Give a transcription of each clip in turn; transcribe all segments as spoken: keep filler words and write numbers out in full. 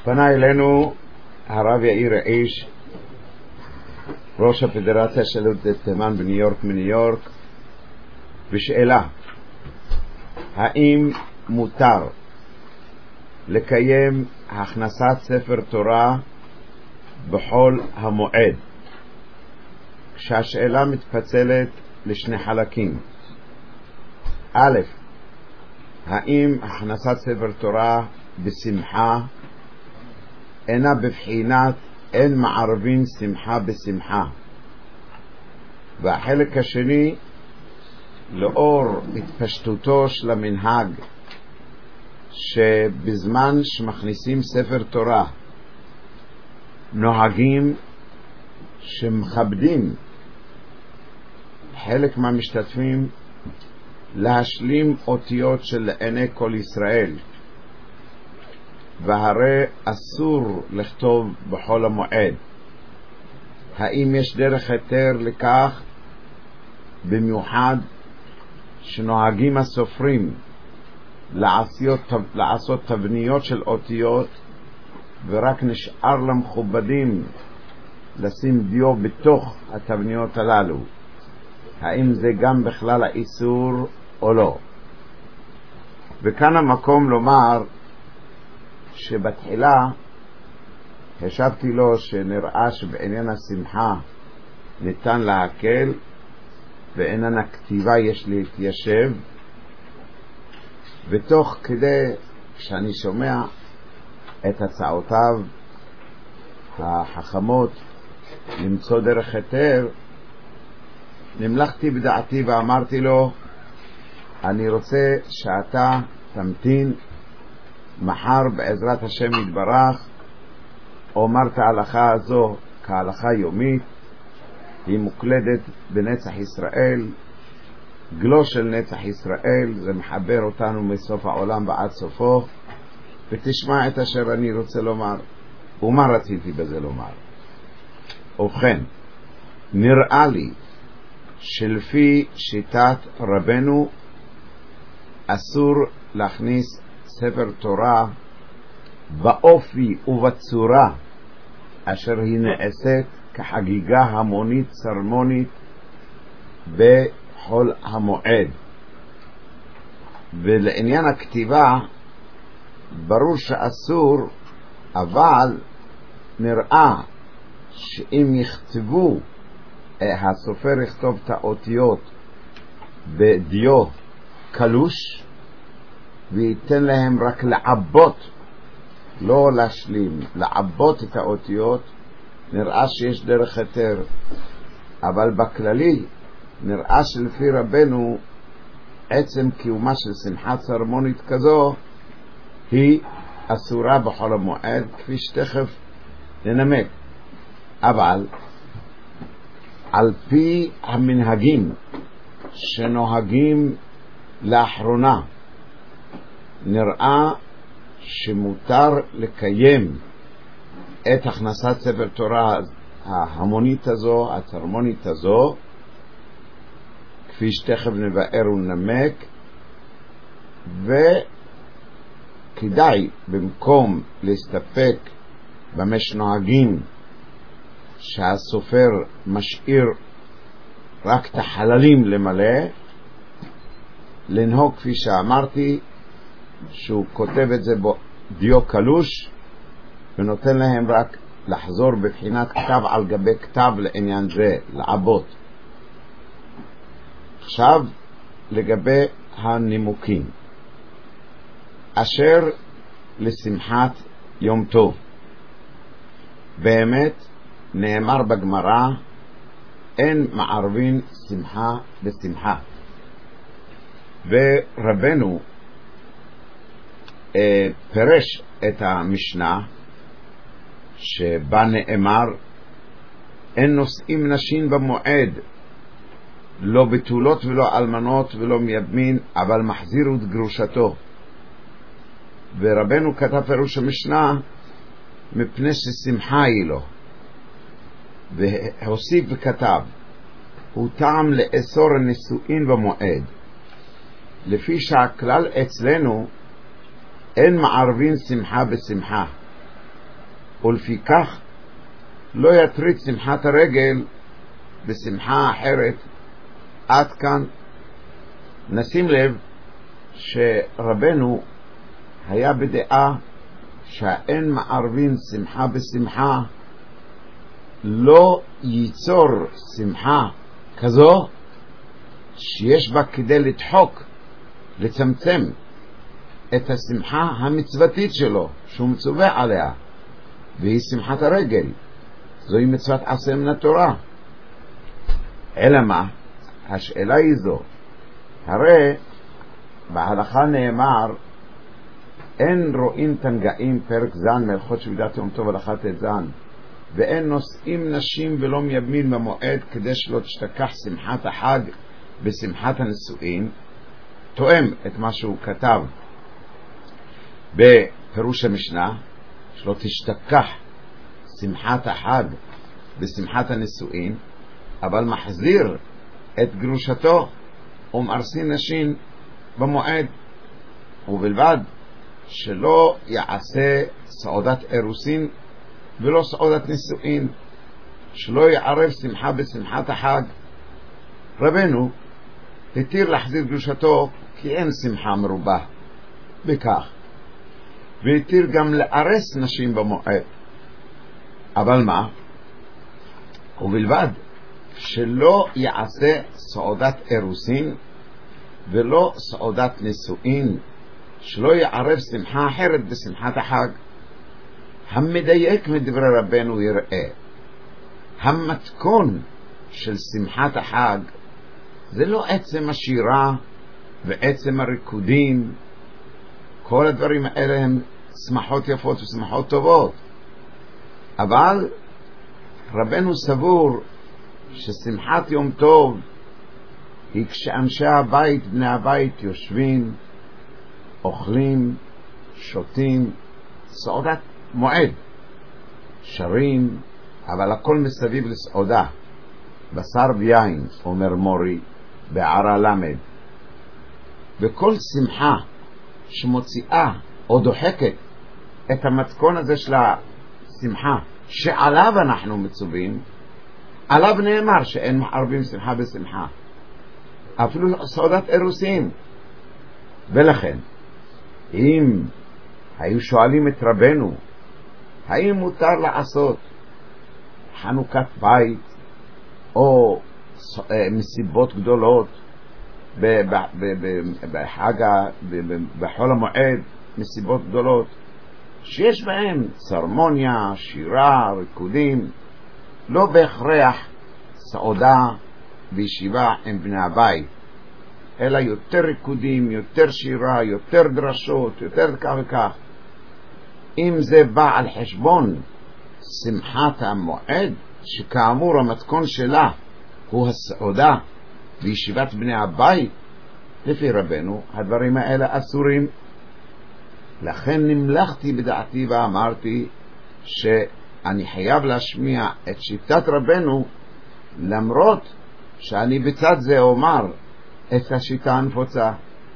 פנה אלינו הרב יאיר האיש, ראש הפדרציה של יהודי תימן בניו יורק מניו יורק, בשאלה האם מותר לקיים הכנסת ספר תורה בחול המועד, כשהשאלה מתפצלת לשני חלקים. א', האם הכנסת ספר תורה בשמחה אינה בבחינת אין מערבין שמחה בשמחה, והחלק השני, לאור התפשטותו של המנהג שבזמן שמכניסים ספר תורה נוהגים שמכבדים חלק מהמשתתפים להשלים אותיות של עיני כל ישראל, והרי אסור לכתוב בחול המועד. האם יש דרך היתר לכך, במיוחד שנוהגים הסופרים לעשות, לעשות תבניות של אותיות ורק נשאר למכובדים לשים דיו בתוך התבניות הללו? האם זה גם בכלל האיסור או לא? וכאן המקום לומר שבתחילה השבתי לו שנראה שבעניין השמחה ניתן להקל, בעניין הכתיבה יש להתיישב, ותוך כדי שאני שומע את הצעותיו החכמות למצוא דרך היתר, נמלכתי בדעתי ואמרתי לו, אני רוצה שאתה תמתין, מחר בעזרת השם יתברך אומר את ההלכה הזו כהלכה יומית, היא מוקלדת בנצח ישראל, גלו של נצח ישראל, זה מחבר אותנו מסוף העולם ועד סופו, ותשמע את אשר אני רוצה לומר. ומה רציתי בזה לומר? ובכן, נראה לי שלפי שיטת רבנו אסור להכניס ספר תורה באופי ובצורה אשר היא נעשית כחגיגה המונית צרמונית בחול המועד. ולעניין הכתיבה ברור שאסור, אבל נראה שאם יכתבו, הסופר יכתוב את האותיות בדיו קלוש וייתן להם רק לעבות, לא להשלים, לעבות את האותיות, נראה שיש דרך היתר. אבל בכללי נראה שלפי רבנו עצם קיומה של שמחה צרמונית כזו היא אסורה בחול המועד, כפי שתכף ננמק. אבל על פי המנהגים שנוהגים לאחרונה, נראה שמותר לקיים את הכנסת ספר תורה ההמונית הזו, הצרמונית הזו, כפי שתכף נבאר ונמק, וכדאי במקום להסתפק במה שנוהגים שהסופר משאיר רק את החללים למלא, לנהוג כפי שאמרתי, שהוא כותב את זה בדיו קלוש ונותן להם רק לחזור בבחינת כתב על גבי כתב לעניין זה, לעבות. עכשיו לגבי הנימוקים. אשר לשמחת יום טוב, באמת נאמר בגמרא, אין מערבין שמחה בשמחה. ורבנו אה, פרש את המשנה שבה נאמר, אין נושאים נשים במועד, לא בתולות ולא אלמנות ולא מייבמין, אבל מחזירו את גרושתו. ורבנו כתב פירוש המשנה מפני ששמחה היא לו, והוסיף וכתב, הוא טעם לאסור הנישואין במועד, לפי שהכלל אצלנו אין מערבין שמחה בשמחה, ולפיכך לא יטריד שמחת הרגל בשמחה אחרת. עד כאן. נשים לב שרבנו היה בדעה שהאין מערבין שמחה בשמחה, לא ייצור שמחה כזו שיש בה כדי לדחוק, לצמצם את השמחה המצוותית שלו שהוא מצווה עליה, והיא שמחת הרגל. זוהי מצוות עשה מן התורה. אלא מה? השאלה היא זו, הרי בהלכה נאמר אין רואים תנגעים, פרק זן מלכות שבידת יום טוב הלכה תזן, ואין נושאים נשים ולא מייבמים במועד כדי שלא תשתכח שמחת החג בשמחת הנישואין. תואם את מה שהוא כתב בפירוש המשנה, שלא תשתכח שמחת החג בשמחת הנישואין, אבל מחזיר את גרושתו ומארסין נשים במועד, ובלבד שלא יעשה סעודת אירוסין ולא סעודת נישואין, שלא יערב שמחה בשמחת החג. רבנו התיר להחזיר גרושתו כי אין שמחה מרובה בכך, והתיר גם לארס נשים במועד, אבל מה? ובלבד שלא יעשה סעודת אירוסין ולא סעודת נישואין, שלא יערב שמחה אחרת בשמחת החג. המדייק מדברי רבנו יראה, המתכון של שמחת החג זה לא עצם השירה ועצם הריקודים, כל הדברים האלה הם שמחות יפות ושמחות טובות, אבל רבנו סבור ששמחת יום טוב היא כשאנשי הבית, בני הבית, יושבים, אוכלים, שותים, סעודת מועד, שרים, אבל הכל מסביב לסעודה, בשר ויין, אומר מורי בערה למד. וכל שמחה שמוציאה או דוחקת את המתכון הזה של השמחה שעליו אנחנו מצווים, עליו נאמר שאין מערבים שמחה בשמחה, אפילו סעודת אירוסין. ולכן אם היו שואלים את רבנו האם מותר לעשות חנוכת בית או מסיבות גדולות בחג, בחול המועד, מסיבות גדולות שיש בהם צרמוניה, שירה, ריקודים, לא בהכרח סעודה וישיבה עם בני הבית, אלא יותר ריקודים, יותר שירה, יותר דרשות, יותר כך וכך. אם זה בא על חשבון שמחת המועד, שכאמור המתכון שלה הוא הסעודה וישיבת בני הבית, לפי רבנו הדברים האלה אסורים. לכן נמלכתי בדעתי ואמרתי שאני חייב להשמיע את שיטת רבנו, למרות שאני בצד זה אומר את השיטה הנפוצה.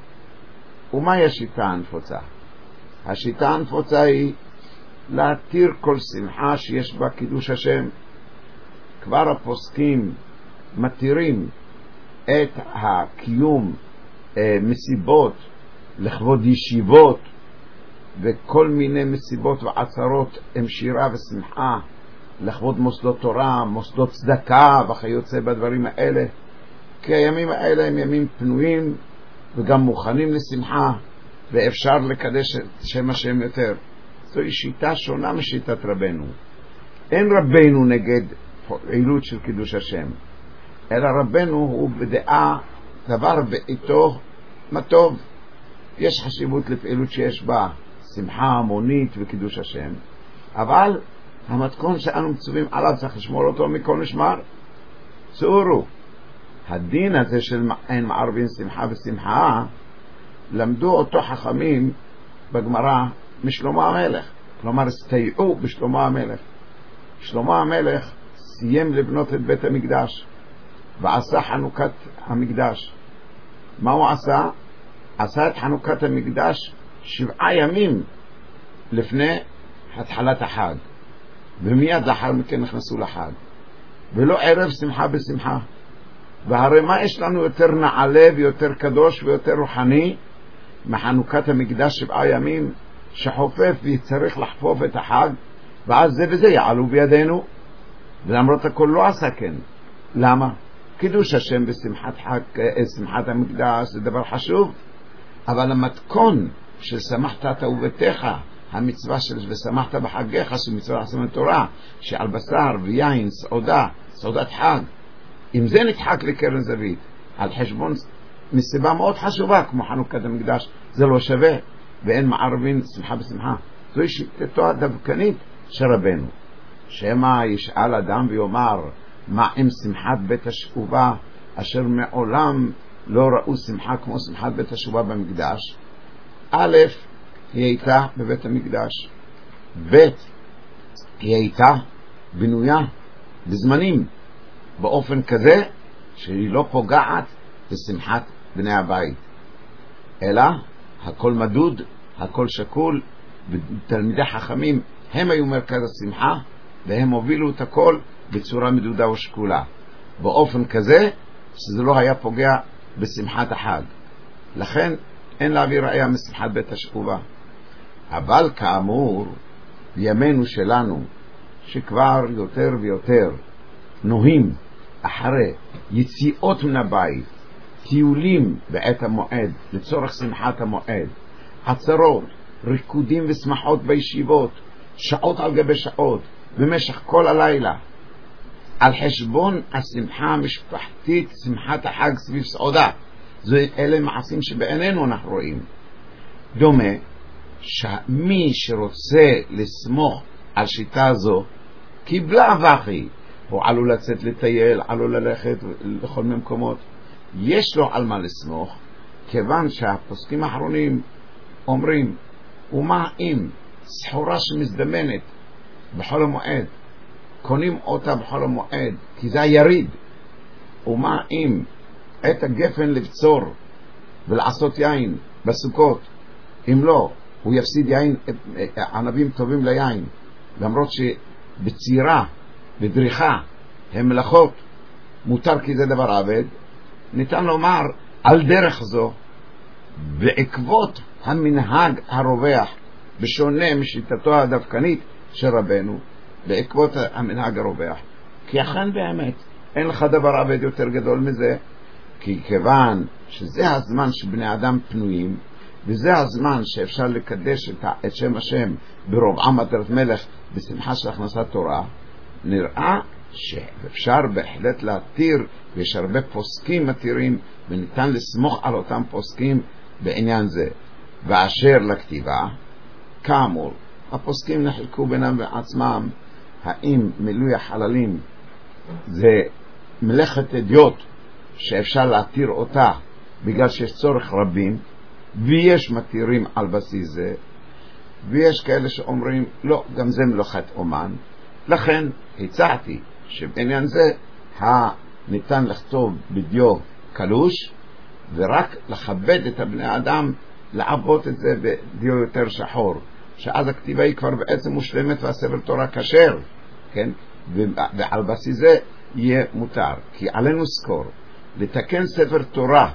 ומהי השיטה הנפוצה? השיטה הנפוצה היא להתיר כל שמחה שיש בה קידוש השם. כבר הפוסקים מתירים את הקיום אה, מסיבות לכבוד ישיבות וכל מיני מסיבות ועצרות עם שירה ושמחה לכבוד מוסדות תורה, מוסדות צדקה וכיוצא בדברים האלה, כי הימים האלה הם ימים פנויים וגם מוכנים לשמחה, ואפשר לקדש את שם השם יותר. זוהי שיטה שונה משיטת רבנו. אין רבנו נגד פעילות של קידוש השם, אלא רבנו הוא בדעה דבר בעיתו מה טוב. יש חשיבות לפעילות שיש בה שמחה המונית וקידוש השם, אבל המתכון שאנו מצווים עליו צריך לשמור אותו מכל משמר. צאורו, הדין הזה של אין מערבין שמחה בשמחה למדו אותו חכמים בגמרא משלמה המלך, כלומר הסתייעו בשלמה המלך. שלמה המלך סיים לבנות את בית המקדש ועשה חנוכת המקדש. מה הוא עשה? עשה את חנוכת המקדש שבעה ימים לפני התחלת החג. ומיד לאחר מכן נכנסו לחג, ולא ערב שמחה בשמחה. והרי מה יש לנו יותר נעלה ויותר קדוש ויותר רוחני מחנוכת המקדש שבעה ימים, שחופף וצריך לחפוף את החג, ואז זה וזה יעלו בידינו. ולמרות הכל לא עשה כן. למה? קידוש השם בשמחת חג, שמחת המקדש זה דבר חשוב, אבל המתכון של שמחת אתה וביתך, המצווה של ושמחת בחגיך, שמצווה לעשות תורה, שעל בשר ויין, סעודה, סעודת חג, אם זה נדחק לקרן זווית על חשבון מסיבה מאוד חשובה כמו חנוכת המקדש, זה לא שווה, ואין מערבין שמחה בשמחה. זוהי שיטתו הדווקנית של רבנו. שמא ישאל אדם ויאמר, מה עם שמחת בית השבועה אשר מעולם לא ראו שמחה כמו שמחת בית השבועה במקדש? א', היא הייתה בבית המקדש, ב', היא הייתה בנויה בזמנים באופן כזה שהיא לא פוגעת בשמחת בני הבית, אלא הכל מדוד, הכל שקול, ותלמידי חכמים הם היו מרכז השמחה, והם הובילו את הכל בצורה מדודה ושקולה, באופן כזה שזה לא היה פוגע בשמחת החג. לכן אין להביא ראיה משמחת בית השבועה. אבל כאמור, בימינו שלנו, שכבר יותר ויותר נוהים אחרי יציאות מן הבית, טיולים בעת המועד לצורך שמחת המועד, עצרות, ריקודים ושמחות בישיבות, שעות על גבי שעות במשך כל הלילה, על חשבון השמחה המשפחתית, שמחת החג סביב סעודה. אלה מעשים שבעינינו אנחנו רואים. דומה שמי שרוצה לסמוך על שיטה זו קיבלה וכי, הוא עלול לצאת לטייל, עלול ללכת לכל מיני מקומות, יש לו על מה לסמוך, כיוון שהפוסקים האחרונים אומרים, ומה אם סחורה שמזדמנת בחול המועד, קונים אותה בחול המועד כי זה היריד, ומה אם את הגפן לבצור ולעשות יין בסוכות, אם לא הוא יפסיד יין, ענבים טובים ליין, למרות שבצירה בדריכה הם מלאכות מותר כי זה דבר עבד. ניתן לומר על דרך זו, בעקבות המנהג הרווח, בשונה משיטתו הדווקנית של רבנו, בעקבות המנהג הרווח, כי אכן באמת אין לך דבר עבד יותר גדול מזה, כי כיוון שזה הזמן שבני אדם פנויים, וזה הזמן שאפשר לקדש את, את שם השם ברובעם עטרת מלך בשמחה של הכנסת תורה, נראה שאפשר בהחלט להתיר, ויש הרבה פוסקים מתירים, וניתן לסמוך על אותם פוסקים בעניין זה. ואשר לכתיבה, כאמור, הפוסקים נחלקו בינם ועצמם, האם מילוי החללים זה מלאכת אדיוט שאפשר להתיר אותה בגלל שיש צורך רבים, ויש מתירים על בסיס זה, ויש כאלה שאומרים לא, גם זה מלאכת אומן. לכן הצעתי שבעניין זה ניתן לכתוב בדיו קלוש, ורק לכבד את הבני אדם לעבות את זה בדיו יותר שחור, שאז הכתיבה היא כבר בעצם מושלמת והספר תורה כשר, כן? ועל בסיס זה יהיה מותר. כי עלינו זכור לתקן ספר תורה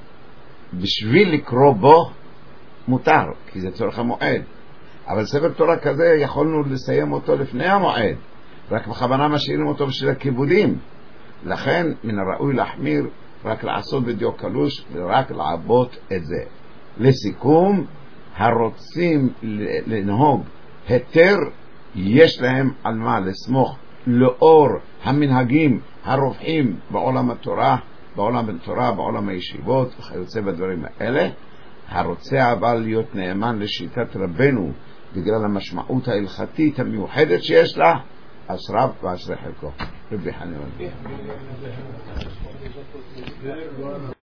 בשביל לקרוא בו מותר, כי זה צורך המועד, אבל ספר תורה כזה יכולנו לסיים אותו לפני המועד, רק בכוונה משאירים אותו בשביל הכיבודים. לכן מן הראוי להחמיר, רק לעשות בדיו קלוש ורק לעבות את זה. לסיכום, הרוצים לנהוג היתר, יש להם על מה לסמוך לאור המנהגים הרווחים בעולם התורה, בעולם התורה, בעולם הישיבות וכיוצא בדברים האלה. הרוצה אבל להיות נאמן לשיטת רבנו בגלל המשמעות ההלכתית המיוחדת שיש לה, אשריו ואשרי חלקו. רבי חנינא